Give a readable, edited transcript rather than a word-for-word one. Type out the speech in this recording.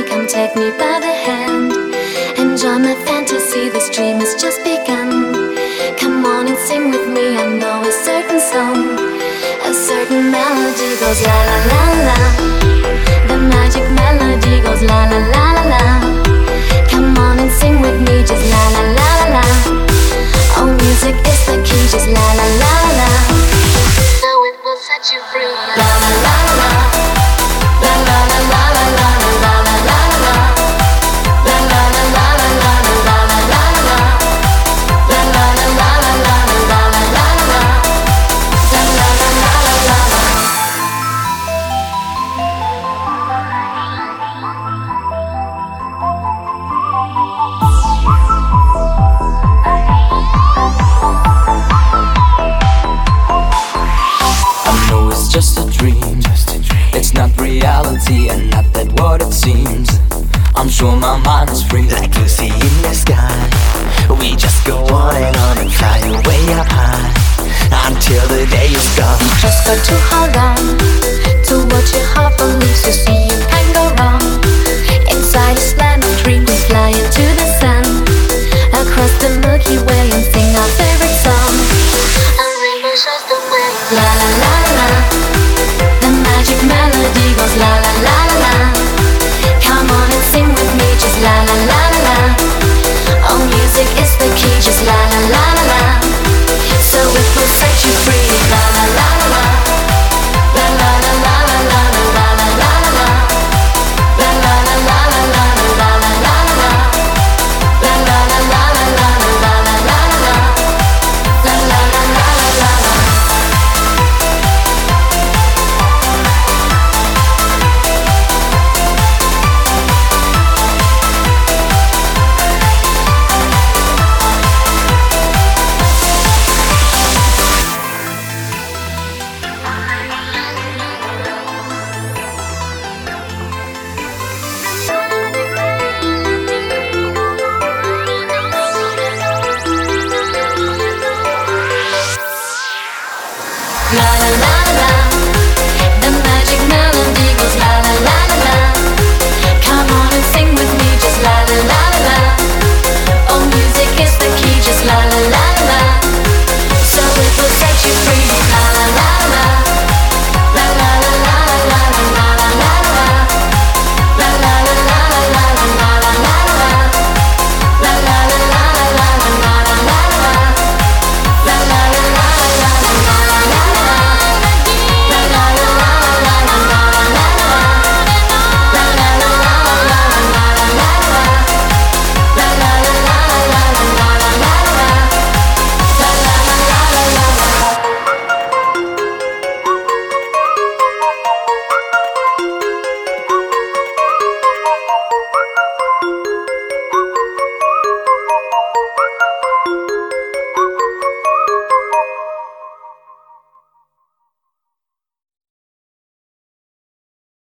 come take me by the hand. Enjoy my fantasy, this dream has just begun. Come on and sing with me, I know a certain song. A certain melody goes la la la la. The magic melody goes la la la la la. Come on and sing with me, just la la la la la. Oh, music is the key, just la la la la. So it will set you free. La la la la. La la la la la la la la la la. La la la la la la la la la la. La la la la la la la la la la. La la la la la la. I know it's just a dream. It's not reality and not that what it seems. I'm sure my mind is free like Lucy in the sky. We just go on and fly way up high until the day is gone. Just go to Holland.